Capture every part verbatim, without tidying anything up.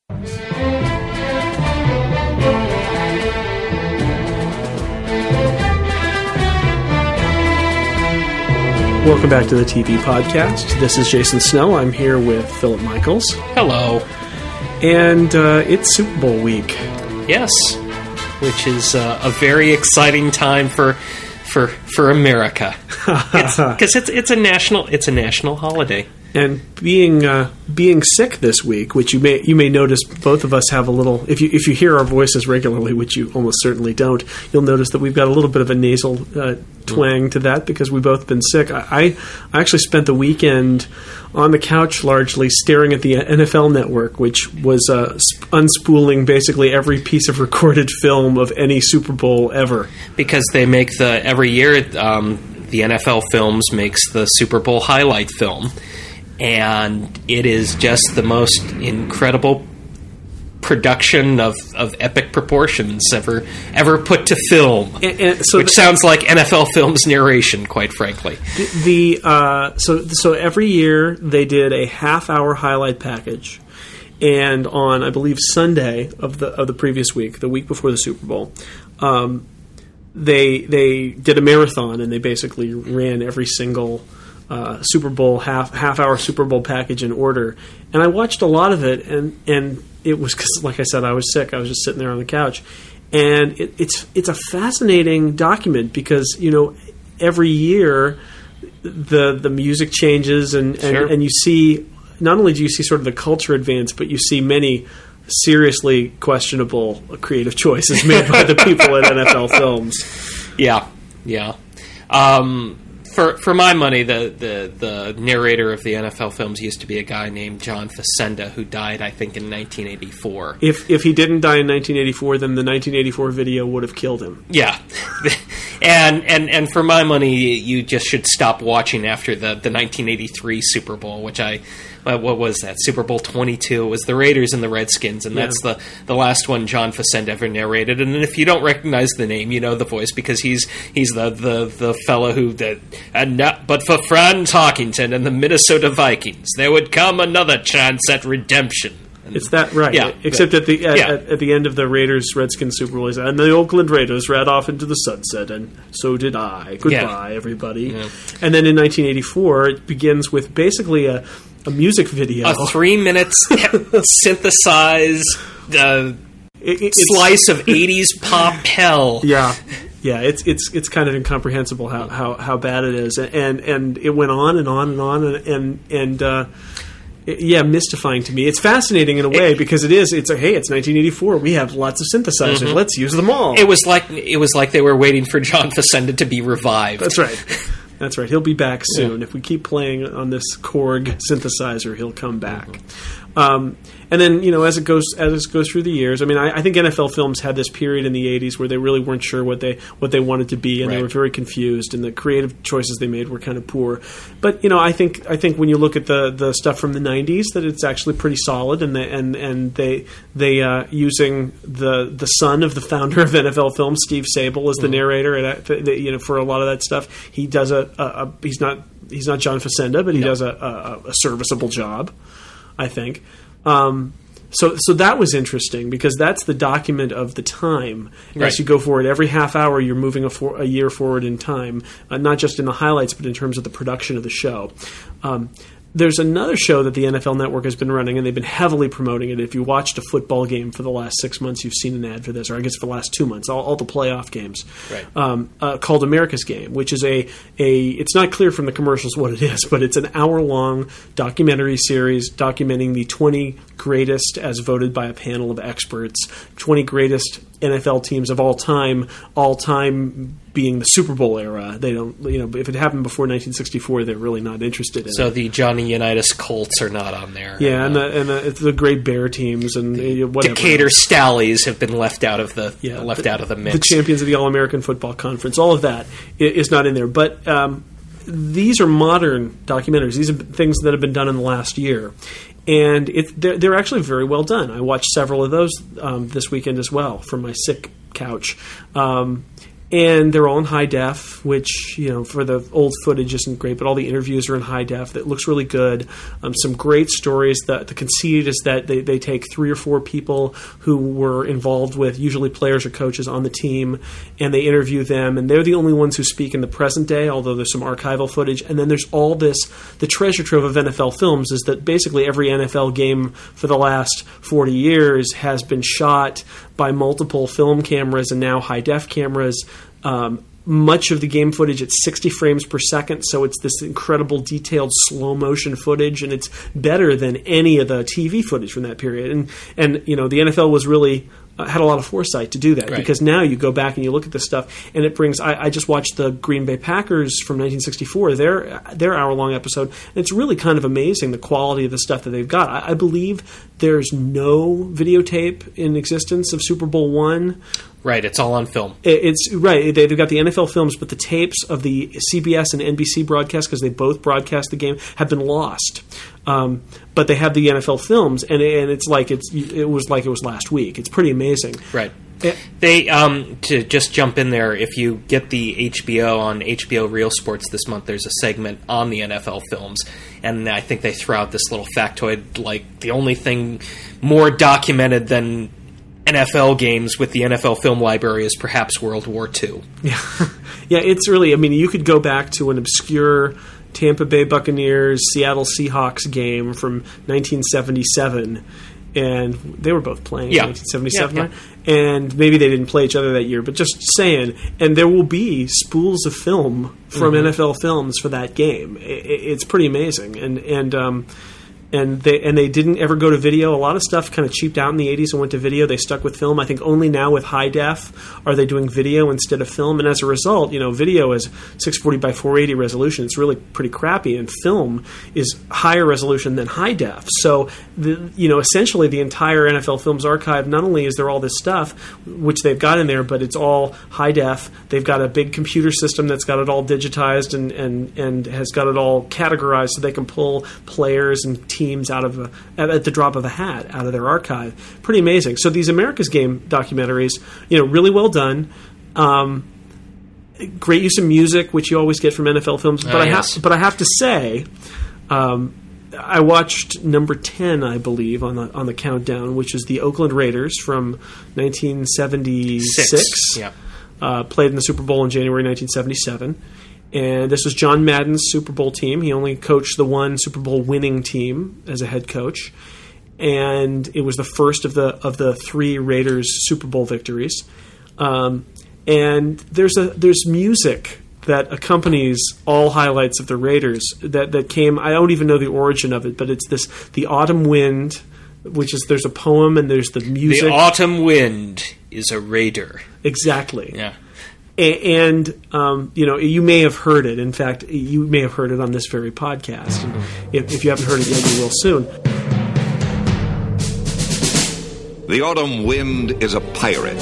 Welcome back to the T V podcast. This is Jason Snell. I'm here with Philip Michaels. Hello. And uh, it's Super Bowl week. Yes, which is uh, a very exciting time for for for America. Because it's, it's it's a national it's a national holiday. And being uh, being sick this week, which you may you may notice both of us have a little. If you if you hear our voices regularly, which you almost certainly don't, you'll notice that we've got a little bit of a nasal uh, twang to that because we've both been sick. I, I actually spent the weekend on the couch largely staring at the N F L Network, which was uh, unspooling basically every piece of recorded film of any Super Bowl ever. Because they make the every year um, the N F L Films makes the Super Bowl highlight film. And it is just the most incredible production of, of epic proportions ever ever put to film, and, and so which the, sounds like N F L Films narration, quite frankly. The, the uh, so so every year they did a half hour highlight package, and on I believe Sunday of the of the previous week, the week before the Super Bowl, um, they they did a marathon and they basically ran every single. Uh, Super Bowl half half hour Super Bowl package in order, and I watched a lot of it, and, and it was because, like I said, I was sick. I was just sitting there on the couch, and it, it's it's a fascinating document because you know every year the the music changes, and, and, sure. and you see not only do you see sort of the culture advance, but you see many seriously questionable creative choices made by the people at N F L Films. Yeah, yeah. Um, For for my money, the, the, the narrator of the N F L Films used to be a guy named John Facenda, who died, I think, in nineteen eighty-four. If if he didn't die in nineteen eighty-four, then the nineteen eighty-four video would have killed him. Yeah. and, and and for my money, you just should stop watching after the, the nineteen eighty-three Super Bowl, which I... What was that? Super Bowl twenty-two. It was the Raiders and the Redskins, and yeah. that's the, the last one John Facenda ever narrated. And if you don't recognize the name, you know the voice because he's he's the the, the fellow who did. And not, but for Fran Tarkenton and the Minnesota Vikings, there would come another chance at redemption. And, it's that right? Yeah, except but, at the at, yeah. at, at the end of the Raiders Redskins Super Bowl, and the Oakland Raiders ran off into the sunset, and so did I. Goodbye, yeah. everybody. Yeah. And then in nineteen eighty-four, it begins with basically a. A music video. A three minutes synthesized uh, it, it, slice of eighties pop hell. Yeah. Yeah, it's it's it's kind of incomprehensible how, how, how bad it is. And and it went on and on and on and and, and uh, it, yeah, mystifying to me. It's fascinating in a way it, because it is it's a hey, it's nineteen eighty-four. We have lots of synthesizers. Mm-hmm. Let's use them all. It was like it was like they were waiting for John Facenda to be revived. That's right. That's right. He'll be back soon. Yeah. If we keep playing on this Korg synthesizer, he'll come back. Mm-hmm. Um, and then, you know, as it goes as it goes through the years, I mean, I, I think N F L Films had this period in the eighties where they really weren't sure what they what they wanted to be, and right. they were very confused, and the creative choices they made were kind of poor. But you know, I think I think when you look at the, the stuff from the nineties, that it's actually pretty solid, and they, and and they they uh, using the the son of the founder of N F L Films, Steve Sable, as the mm-hmm. narrator, and uh, you know, for a lot of that stuff, he does a, a, a he's not he's not John Facenda, but he no. does a, a, a serviceable job, I think. Um, so, so that was interesting because that's the document of the time. Right. As you go forward, every half hour you're moving a, for, a year forward in time, uh, not just in the highlights, but in terms of the production of the show. Um, There's another show that the N F L Network has been running, and they've been heavily promoting it. If you watched a football game for the last six months, you've seen an ad for this, or I guess for the last two months, all, all the playoff games, right. um, uh, called America's Game, which is a, a – it's not clear from the commercials what it is, but it's an hour-long documentary series documenting the twenty greatest, as voted by a panel of experts, twenty greatest N F L teams of all time, all time being the Super Bowl era. They don't, you know, if it happened before nineteen sixty-four, they're really not interested in so it. So the Johnny Unitas Colts are not on there. Yeah, and, uh, and, the, and the, it's the Great Bear teams and uh, whatever. Decatur Stallies have been left out of the yeah, left the, out of the mix. The champions of the All-American Football Conference, all of that is not in there. But um, these are modern documentaries. These are things that have been done in the last year. And it, they're, they're actually very well done. I watched several of those um, this weekend as well from my sick couch. Um, And they're all in high def, which, you know, for the old footage isn't great, but all the interviews are in high def. That looks really good. Um, some great stories. The, the conceit is that they, they take three or four people who were involved with, usually players or coaches on the team, and they interview them, and they're the only ones who speak in the present day, although there's some archival footage. And then there's all this, the treasure trove of N F L films is that basically every N F L game for the last forty years has been shot by multiple film cameras and now high-def cameras. Um, much of the game footage at sixty frames per second, so it's this incredible detailed slow-motion footage, and it's better than any of the T V footage from that period. And, and you know, the N F L was really... Uh, had a lot of foresight to do that, right. Because now you go back and you look at this stuff, and it brings. I, I just watched the Green Bay Packers from nineteen sixty-four, their their hour long episode, and it's really kind of amazing the quality of the stuff that they've got. I, I believe there's no videotape in existence of Super Bowl one. Right, it's all on film. It, it's right. They, they've got the N F L films, but the tapes of the C B S and N B C broadcasts, because they both broadcast the game, have been lost. Um, but they have the N F L films, and, and it's like it's it was like it was last week. It's pretty amazing. Right. It, they um, to just jump in there. If you get the H B O on H B O Real Sports this month, there's a segment on the N F L films, and I think they throw out this little factoid like the only thing more documented than N F L games with the N F L film library is perhaps World War Two. Yeah, yeah. It's really. I mean, you could go back to an obscure Tampa Bay Buccaneers Seattle Seahawks game from nineteen seventy-seven, and they were both playing yeah. in nineteen seventy-seven, yeah, right? And maybe they didn't play each other that year, but just saying. And there will be spools of film from mm-hmm. N F L films for that game. It, it's pretty amazing, and and. Um, And they and they didn't ever go to video. A lot of stuff kind of cheaped out in the eighties and went to video. They stuck with film. I think only now with high def are they doing video instead of film. And as a result, you know, video is six forty by four eighty resolution. It's really pretty crappy. And film is higher resolution than high def. So, the, you know, essentially the entire N F L Films archive, not only is there all this stuff, which they've got in there, but it's all high def. They've got a big computer system that's got it all digitized and, and, and has got it all categorized so they can pull players and teams out of a, at the drop of a hat out of their archive. Pretty amazing. So these America's Game documentaries, you know, really well done. Um, great use of music, which you always get from N F L films. But oh, I yes. have, but I have to say, um, I watched number ten, I believe, on the on the countdown, which is the Oakland Raiders from nineteen seventy-six. Six. Yeah, uh, played in the Super Bowl in January nineteen seventy-seven. And this was John Madden's Super Bowl team. He only coached the one Super Bowl winning team as a head coach. And it was the first of the of the three Raiders Super Bowl victories. Um, and there's a there's music that accompanies all highlights of the Raiders that, that came, I don't even know the origin of it, but it's this, the Autumn Wind, which is, there's a poem and there's the music. The autumn wind is a raider. Exactly. Yeah. And, um, you know, you may have heard it. In fact, you may have heard it on this very podcast. And if, if you haven't heard it yet, you will soon. The autumn wind is a pirate,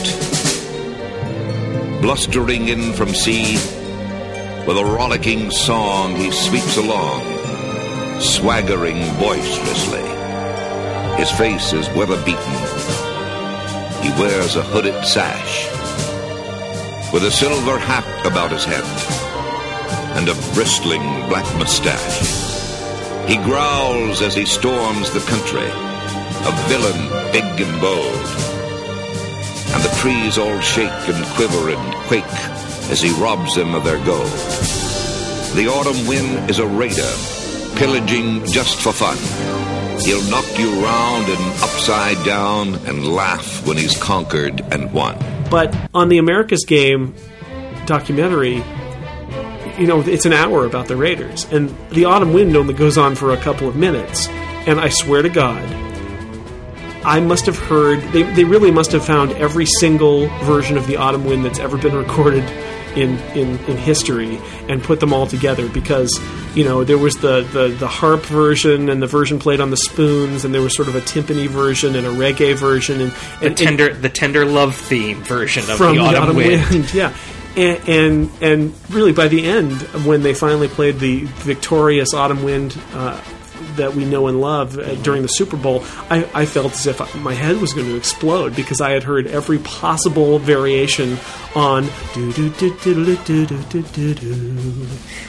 blustering in from sea. With a rollicking song, he sweeps along, swaggering boisterously. His face is weather-beaten. He wears a hooded sash, with a silver hat about his head and a bristling black mustache. He growls as he storms the country, a villain big and bold. And the trees all shake and quiver and quake as he robs them of their gold. The autumn wind is a raider, pillaging just for fun. He'll knock you round and upside down and laugh when he's conquered and won. But on the America's Game documentary, you know, it's an hour about the Raiders, and the autumn wind only goes on for a couple of minutes. And I swear to God, I must have heard, they, they really must have found every single version of the autumn wind that's ever been recorded in, in, in history and put them all together, because, you know, there was the, the, the harp version and the version played on the spoons, and there was sort of a timpani version and a reggae version. And, and the tender and, the tender love theme version of from the autumn, the autumn wind. wind. Yeah. And, and and really by the end, when they finally played the victorious autumn wind uh, that we know and love uh, during the Super Bowl, I, I felt as if my head was going to explode because I had heard every possible variation on do do do do do do do do do.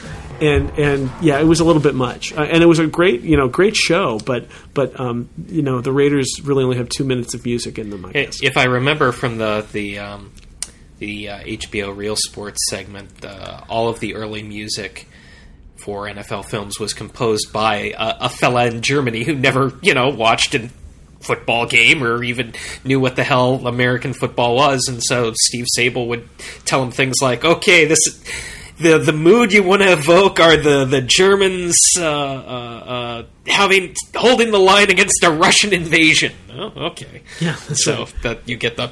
And and yeah, it was a little bit much, uh, and it was a great you know great show. But but um, you know the Raiders really only have two minutes of music in them. I guess. If I remember from the the um, the uh, H B O Real Sports segment, uh, all of the early music for N F L films was composed by a, a fella in Germany who never you know watched a football game or even knew what the hell American football was, and so Steve Sable would tell him things like, "Okay, this." The the mood you want to evoke are the the Germans uh, uh, uh, having holding the line against a Russian invasion. Oh, okay. Yeah, that's so right. that you get the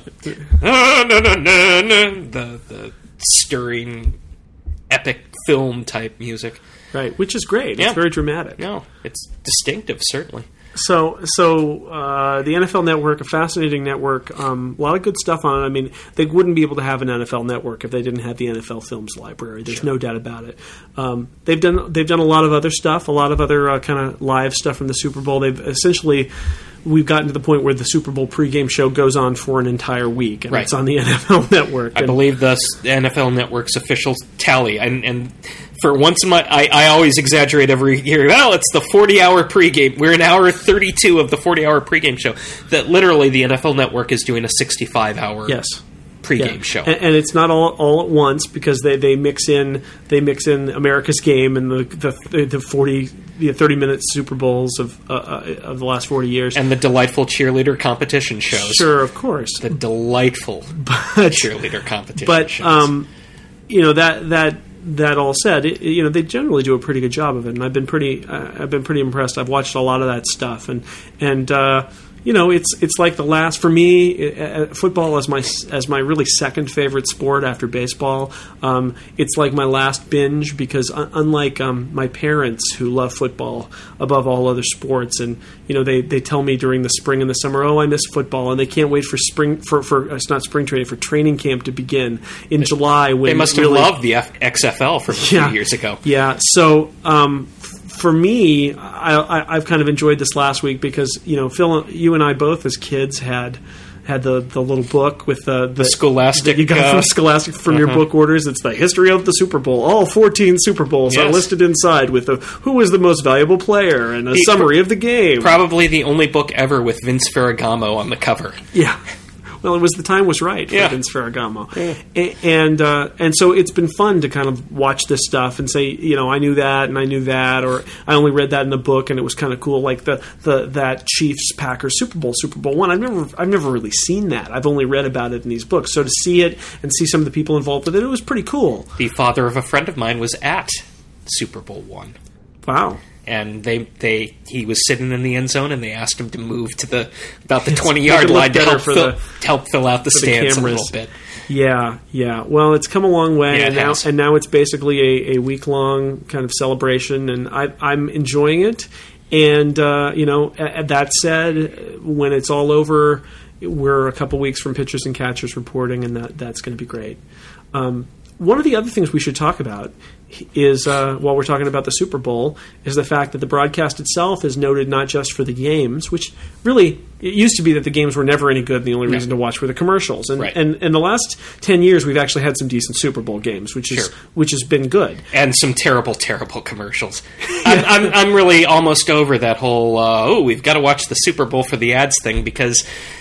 oh, no, no, no, no, the the stirring epic film type music. Right, which is great. Yeah. It's very dramatic. No, it's distinctive, certainly. So, so uh, the N F L Network, a fascinating network, um, a lot of good stuff on it. I mean, they wouldn't be able to have an N F L Network if they didn't have the N F L Films library. There's Sure. no doubt about it. Um, they've done they've done a lot of other stuff, a lot of other uh, kind of live stuff from the Super Bowl. They've essentially we've gotten to the point where the Super Bowl pregame show goes on for an entire week, and Right. it's on the N F L Network. I and, believe the N F L Network's official tally, and, and for once in my, I, I always exaggerate every year. Well, it's the forty-hour pregame. We're an hour thirty-two of the forty-hour pregame show. That literally the N F L Network is doing a sixty-five hour yes. pregame Yeah. show, and, and it's not all all at once because they, they mix in they mix in America's Game and the the, the forty the thirty minute Super Bowls of uh, uh, of the last forty years, and the delightful cheerleader competition shows. Sure, of course, The delightful but cheerleader competition but shows. um, you know that that. That all said, it, you know they generally do a pretty good job of it, and I've been pretty, uh, I've been pretty impressed. I've watched a lot of that stuff, and and uh, you know it's it's like the last for me. Uh, football is my as my really second favorite sport after baseball. Um, it's like my last binge because un- unlike um, my parents who love football above all other sports, and you know they, they tell me during the spring and the summer, oh I miss football, and they can't wait for spring for for it's not spring training for training camp to begin in July. When they must have really, loved the F- X F L from a few Yeah. years ago. Yeah. So um, f- for me, I, I, I've kind of enjoyed this last week because you know, Phil, you and I both as kids had had the, the little book with the, the Scholastic, that you got uh, from Scholastic from your uh-huh. book orders. It's the history of the Super Bowl. All fourteen Super Bowls are Yes. listed inside with the, who was the most valuable player and a He- summary of the game. Probably the only book ever with Vince Ferragamo on the cover. Yeah. Well, it was the time was right for Yeah. Vince Ferragamo, Yeah. A- and uh, and so it's been fun to kind of watch this stuff and say, you know, I knew that and I knew that, or I only read that in a book and it was kind of cool, like the, the that Chiefs Packers Super Bowl, Super Bowl one. I've never I've never really seen that. I've only read about it in these books. So to see it and see some of the people involved with it, it was pretty cool. The father of a friend of mine was at Super Bowl one. Wow. And they, they, he was sitting in the end zone, and they asked him to move to the about the twenty make yard it look line to better help for fill, the- to help fill out the for the stands a cameras. little bit. Yeah, yeah. Well, it's come a long way, Yeah, and it now has. and now it's basically a, a week long kind of celebration, and I, I'm enjoying it. And uh, you know, a- a- that said, when it's all over, we're a couple weeks from pitchers and catchers reporting, and that that's going to be great. Um, one of the other things we should talk about is, uh, while we're talking about the Super Bowl, is the fact that the broadcast itself is noted not just for the games, which really, it used to be that the games were never any good and the only reason to watch were the commercials. And, Right. and in the last ten years, we've actually had some decent Super Bowl games, which is Sure. which has been good. And some terrible, terrible commercials. I'm, I'm, I'm really almost over that whole, uh, oh, we've got to watch the Super Bowl for the ads thing, because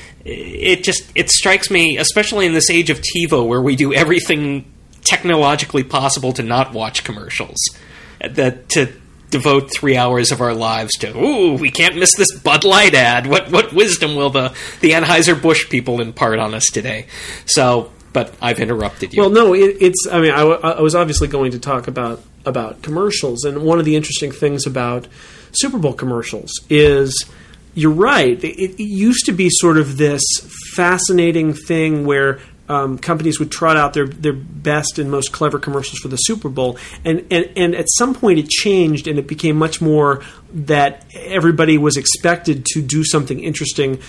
it just, it strikes me, especially in this age of TiVo, where we do everything technologically possible to not watch commercials, that to devote three hours of our lives to, ooh, we can't miss this Bud Light ad. What what wisdom will the, the Anheuser-Busch people impart on us today? So, but I've interrupted you. Well, no, it, it's. I mean, I, w- I was obviously going to talk about about commercials, and one of the interesting things about Super Bowl commercials is, you're right. It, it used to be sort of this fascinating thing where um, companies would trot out their, their best and most clever commercials for the Super Bowl, and, and and at some point it changed, and it became much more that everybody was expected to do something interesting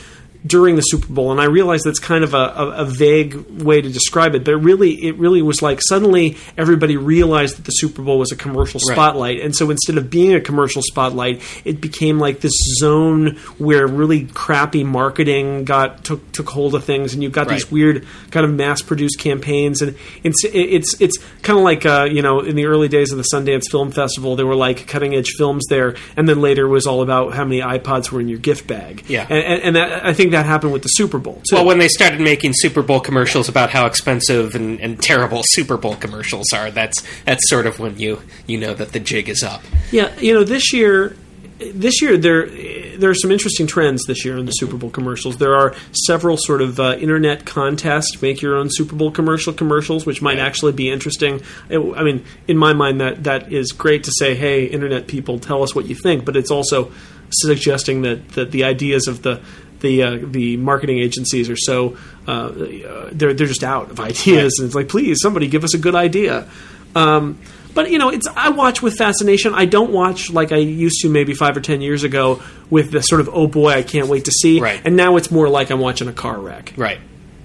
during the Super Bowl, and I realize that's kind of a, a, a vague way to describe it, but it really, it really was like suddenly everybody realized that the Super Bowl was a commercial spotlight, right. And so instead of being a commercial spotlight, it became like this zone where really crappy marketing got took took hold of things, and you've got right. these weird kind of mass-produced campaigns, and it's it's it's kind of like uh, you know, in the early days of the Sundance Film Festival, there were like cutting-edge films there, and then later it was all about how many iPods were in your gift bag. Yeah, and, and, and that, I think that happened with the Super Bowl too. Well, when they started making Super Bowl commercials about how expensive and, and terrible Super Bowl commercials are, that's that's sort of when you you know that the jig is up. Yeah, you know, this year, this year there there are some interesting trends this year in the Super Bowl commercials. There are several sort of uh, internet contests, make your own Super Bowl commercial commercials, which might actually be interesting. It, I mean, in my mind, that that is great to say, hey, internet people, tell us what you think, but it's also suggesting that, that the ideas of the the uh, the marketing agencies are so uh, they're they're just out of ideas, and it's like, please, somebody give us a good idea. Um, but you know, it's I watch with fascination. I don't watch like I used to maybe five or ten years ago with the sort of, oh boy, I can't wait to see. Right. And now it's more like I'm watching a car wreck. Right.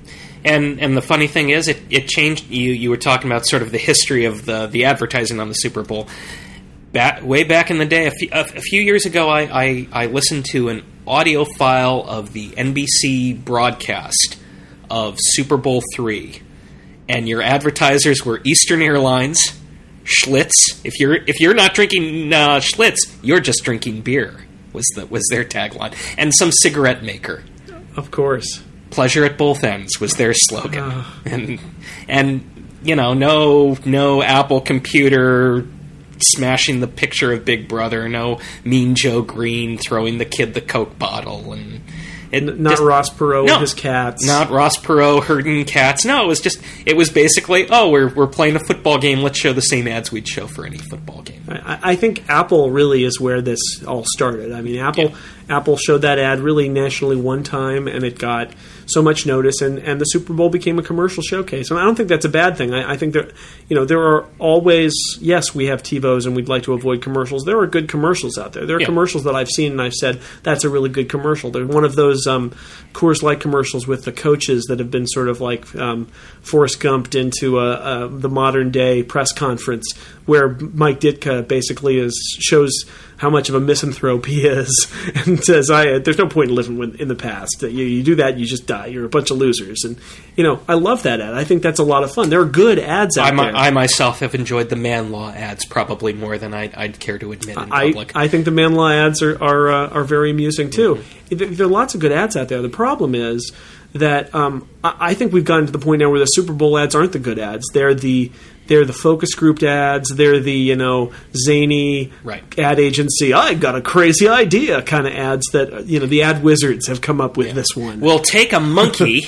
And and the funny thing is, it, it changed. You you were talking about sort of the history of the the advertising on the Super Bowl. Back, way back in the day, a few, a, a few years ago, I, I, I listened to an audio file of the N B C broadcast of Super Bowl three, and your advertisers were Eastern Airlines, Schlitz. If you're if you're not drinking uh, Schlitz, you're just drinking beer. Was the was their tagline, and some cigarette maker. Of course, pleasure at both ends was their slogan, uh. and and you know no no Apple computer smashing the picture of Big Brother, no Mean Joe Green throwing the kid the Coke bottle, and it, not just, Ross Perot no, with his cats, not Ross Perot herding cats. No, it was just it was basically, oh, we're we're playing a football game. Let's show the same ads we'd show for any football game. I, I think Apple really is where this all started. I mean, Apple yeah. Apple showed that ad really nationally one time, and it got so much notice, and, and the Super Bowl became a commercial showcase. And I don't think that's a bad thing. I, I think that, you know, there are always, yes, we have TiVos and we'd like to avoid commercials. There are good commercials out there. There are yeah. commercials that I've seen and I've said, that's a really good commercial. There's one of those um, Coors Light commercials with the coaches that have been sort of like um, Forrest Gumped into a, a, the modern day press conference, where Mike Ditka basically is shows how much of a misanthrope he is, and says, "I there's no point in living in the past. You, you do that, you just die. You're a bunch of losers." And you know, I love that ad. I think that's a lot of fun. There are good ads out I, there. I myself have enjoyed the Man Law ads probably more than I'd, I'd care to admit in I, public. I think the Man Law ads are are, uh, are very amusing too. Mm-hmm. There are lots of good ads out there. The problem is that um, I, I think we've gotten to the point now where the Super Bowl ads aren't the good ads. They're the They're the focus grouped ads. They're the, you know, zany right. ad agency, I got a crazy idea kind of ads that, you know, the ad wizards have come up with yeah. this one. We'll take a monkey.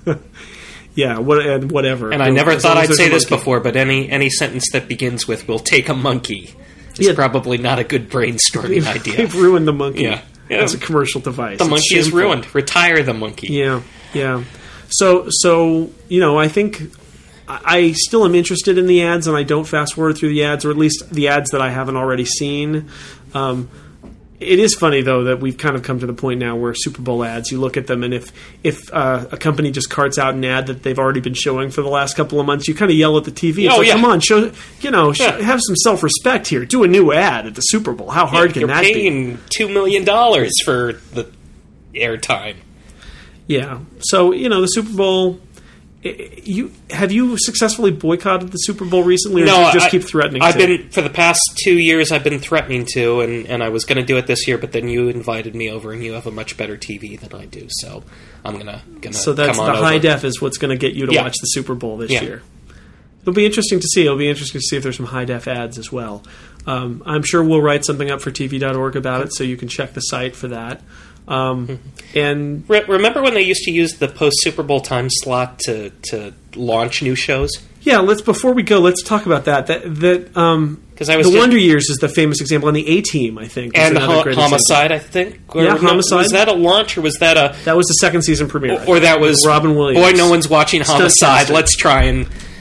yeah, what, and whatever. And I never as thought I'd say this before, but any any sentence that begins with, we'll take a monkey, is yeah. probably not a good brainstorming they've, idea. They've ruined the monkey yeah. Yeah. as a commercial device. The it's monkey shameful. is ruined. Retire the monkey. Yeah, yeah. So, so you know, I think... I still am interested in the ads, and I don't fast forward through the ads, or at least the ads that I haven't already seen. Um, it is funny, though, that we've kind of come to the point now where Super Bowl ads, you look at them, and if if uh, a company just carts out an ad that they've already been showing for the last couple of months, you kind of yell at the T V. It's oh, like, yeah. come on, show, you know, yeah. have some self-respect here. Do a new ad at the Super Bowl. How hard yeah, can that be? You're paying two million dollars for the airtime. Yeah. So, you know, the Super Bowl... You have you successfully boycotted the Super Bowl recently, or no, do you just I, keep threatening I've to? been for the past two years. I've been threatening to, and, and I was going to do it this year, but then you invited me over, and you have a much better T V than I do, so I'm gonna gonna. So that's come on the over. high def is what's going to get you to yeah. watch the Super Bowl this yeah. year. It'll be interesting to see. It'll be interesting to see if there's some high def ads as well. Um, I'm sure we'll write something up for T V dot org about it, so you can check the site for that. Um, and Re- remember when they used to use the post Super Bowl time slot to, to launch new shows? Yeah, let's before we go, let's talk about that. That that um, because I was the just, Wonder Years is the famous example, and the A Team, I think, and ho- Homicide, example. I think. Or, yeah, no, Homicide. Was that a launch, or was that a? That was the second season premiere, or, or that was Robin Williams. Boy, no one's watching Homicide. Let's try and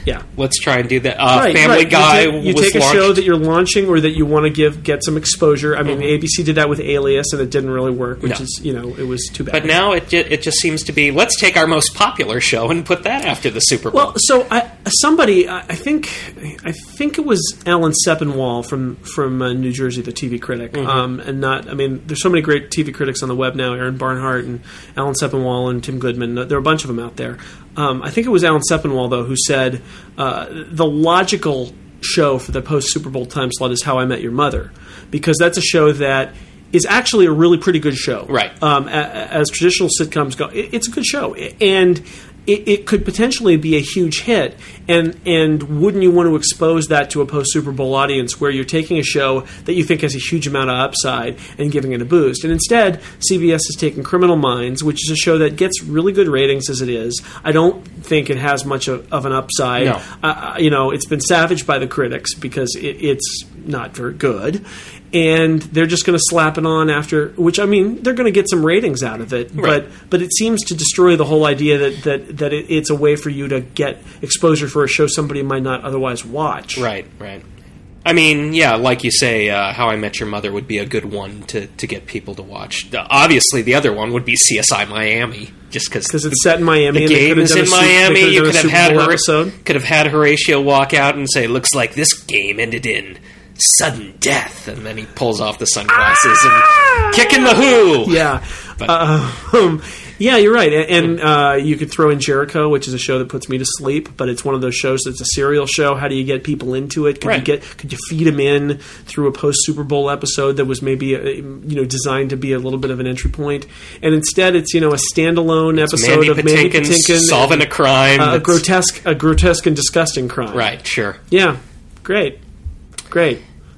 Yeah. Let's try and do that. Uh, right, Family right. Guy You take, you was take a launched. show that you're launching or that you want to give get some exposure. I mean, Mm-hmm. A B C did that with Alias, and it didn't really work, which No. is, you know, it was too bad. But now it ju- it just seems to be, let's take our most popular show and put that after the Super Bowl. Well, so I, somebody, I I think, I think it was Alan Sepinwall from from uh, New Jersey, the T V critic, Mm-hmm. um, and not. I mean, there's so many great T V critics on the web now. Aaron Barnhart and Alan Sepinwall and Tim Goodman. There are a bunch of them out there. Um, I think it was Alan Sepinwall though who said uh, the logical show for the post Super Bowl time slot is How I Met Your Mother, because that's a show that is actually a really pretty good show. Right. Um, a- a- as traditional sitcoms go, it, it's a good show, and it, it could potentially be a huge hit. And and wouldn't you want to expose that to a post Super Bowl audience where you're taking a show that you think has a huge amount of upside and giving it a boost? And instead, C B S is taking Criminal Minds, which is a show that gets really good ratings as it is. I don't think it has much of, of an upside. No. Uh, you know, it's been savaged by the critics because it, it's not very good. And they're just going to slap it on after, which, I mean, they're going to get some ratings out of it. Right. But but it seems to destroy the whole idea that, that, that it, it's a way for you to get exposure for a show somebody might not otherwise watch. Right, right. I mean, yeah, like you say, uh, How I Met Your Mother would be a good one to, to get people to watch. Uh, obviously, the other one would be C S I Miami, just because Because it's set in Miami. the and they game could have is done in a Su- they Miami. could have You done a could have Super had Bowl Hor- episode. could have had Horatio walk out and say, "Looks like this game ended in sudden death," and then he pulls off the sunglasses and kicking the Who. Yeah. But- Uh, um, yeah, you're right. And, and uh, you could throw in Jericho, which is a show that puts me to sleep, but it's one of those shows that's a serial show. How do you get people into it? Could you Right. get could you feed them in through a post Super Bowl episode that was maybe uh, you know designed to be a little bit of an entry point? And instead, it's you know a standalone episode Mandy of Mandy Patinkin Patinkin solving a crime. uh, a that's- grotesque, a grotesque and disgusting crime. Right, sure. Yeah. Great. Great.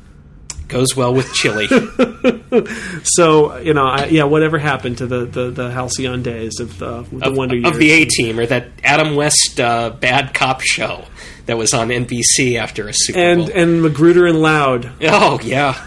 Goes well with chili. So you know, I, yeah. Whatever happened to the, the, the halcyon days of uh, the of, Wonder Years? of the A-Team, or that Adam West uh, bad cop show that was on N B C after a Super and Bowl. and Magruder and Loud. Oh, yeah.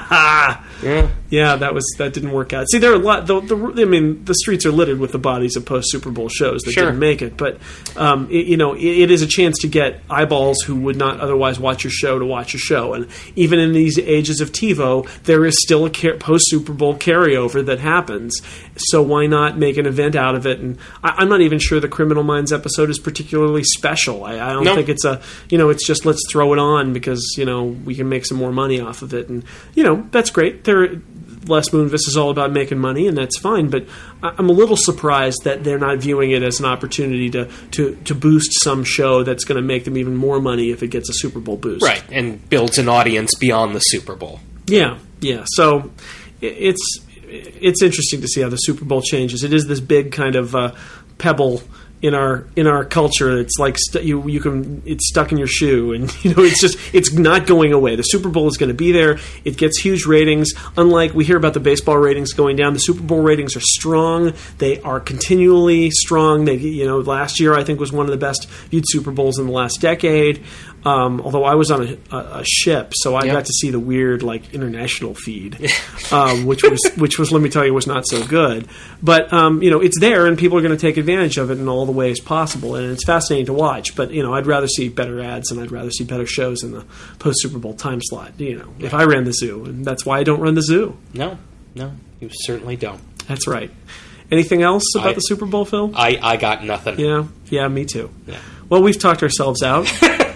yeah. Yeah, that was that didn't work out. See, there are a lot. The, the, I mean, the streets are littered with the bodies of post Super Bowl shows that Sure. didn't make it. But um, it, you know, it, it is a chance to get eyeballs who would not otherwise watch your show to watch your show. And even in these ages of TiVo, there is still a car- post Super Bowl carryover that happens. So why not make an event out of it? And I, I'm not even sure the Criminal Minds episode is particularly special. I, I don't No. think it's a you know, it's just let's throw it on because you know we can make some more money off of it. And you know that's great. There. Les Moonves is all about making money, and that's fine. But I'm a little surprised that they're not viewing it as an opportunity to to, to boost some show that's going to make them even more money if it gets a Super Bowl boost. Right, and builds an audience beyond the Super Bowl. Yeah, yeah. So it- it's it's interesting to see how the Super Bowl changes. It is this big kind of uh, pebble in our in our culture. It's like st- you you can it's stuck in your shoe, and you know it's just it's not going away. The Super Bowl is going to be there. It gets huge ratings. Unlike we hear about the baseball ratings going down, the Super Bowl ratings are strong. They are continually strong. They you know last year I think was one of the best viewed Super Bowls in the last decade. Um, although I was on a, a, a ship, so I Yep. got to see the weird like international feed, um, which was which was let me tell you was not so good. But um, you know it's there, and people are going to take advantage of it in all the ways possible, and it's fascinating to watch. But you know I'd rather see better ads, and I'd rather see better shows in the post Super Bowl time slot. You know if I ran the zoo, and that's why I don't run the zoo. No, no, you certainly don't. That's right. Anything else about I- the Super Bowl film? I, I got nothing. Yeah, yeah, me too. Yeah. Well, we've talked ourselves out,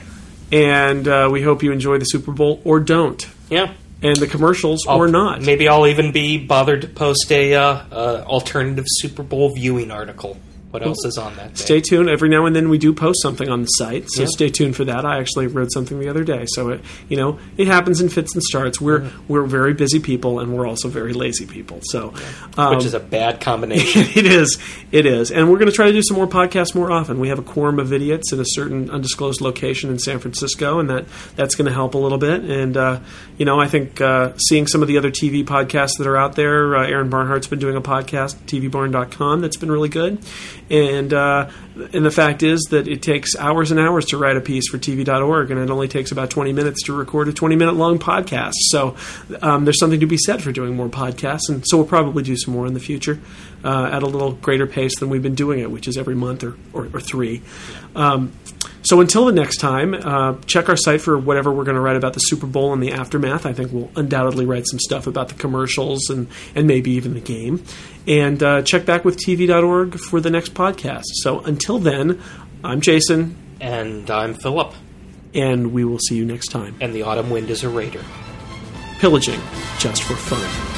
and uh, we hope you enjoy the Super Bowl or don't, Yeah. and the commercials I'll- or not. Maybe I'll even be bothered to post a uh, uh, alternative Super Bowl viewing article. What else is on that day? Stay tuned. Every now and then we do post something on the site, so Yeah. stay tuned for that. I actually wrote something the other day, so it, you know it happens in fits and starts. We're we're very busy people, and we're also very lazy people. So, um, Which is a bad combination. it is, it is, and we're going to try to do some more podcasts more often. We have a quorum of idiots in a certain undisclosed location in San Francisco, and that that's going to help a little bit. And uh, you know, I think uh, seeing some of the other T V podcasts that are out there. Uh, Aaron Barnhart's been doing a podcast, T V barn dot com, that's been really good. And uh, and the fact is that it takes hours and hours to write a piece for T V dot org, and it only takes about twenty minutes to record a twenty-minute long podcast. So um, there's something to be said for doing more podcasts, and so we'll probably do some more in the future uh, at a little greater pace than we've been doing it, which is every month or, or, or three. Um, So until the next time, uh, check our site for whatever we're going to write about the Super Bowl and the aftermath. I think we'll undoubtedly write some stuff about the commercials and, and maybe even the game. And uh, check back with T V dot org for the next podcast. So until then, I'm Jason. And I'm Philip. And we will see you next time. And the autumn wind is a raider. Pillaging just for fun.